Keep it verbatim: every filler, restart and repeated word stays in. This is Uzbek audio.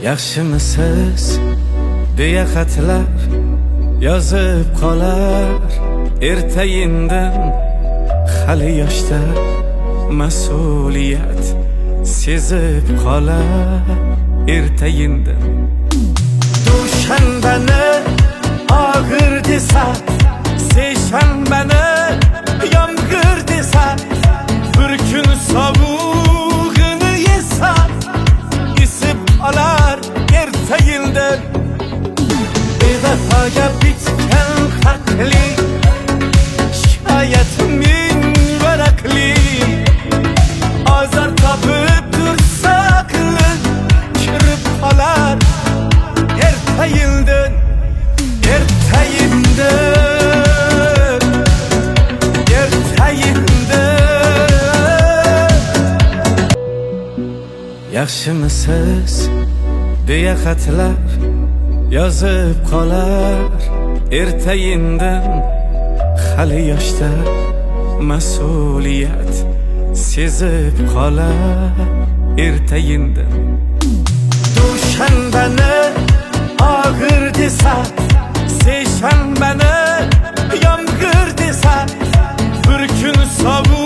Yaxshimisiz deya xatlar yozib qolar ertayindan. Hali yoshda mas'uliyat sezib qolar ertayindan. Dushanbani og'ir desa, seshanbani yomg'ir desa, bir kun sovug'ini yesa isib olar ertayindan. Bevafoga bitgan xatli shikoyat ming varaqli, ozor topib tursa kirib qolar ertayindan. Ertayindan, ertayindan. Yaxshimisiz deya xatlar yozib qolar ertayindan. Hali yoshda mas'uliyat sezib qolar ertayindan. Dushanbani og'ir desa, seshanbani yomg'ir desa, bir kun sovuq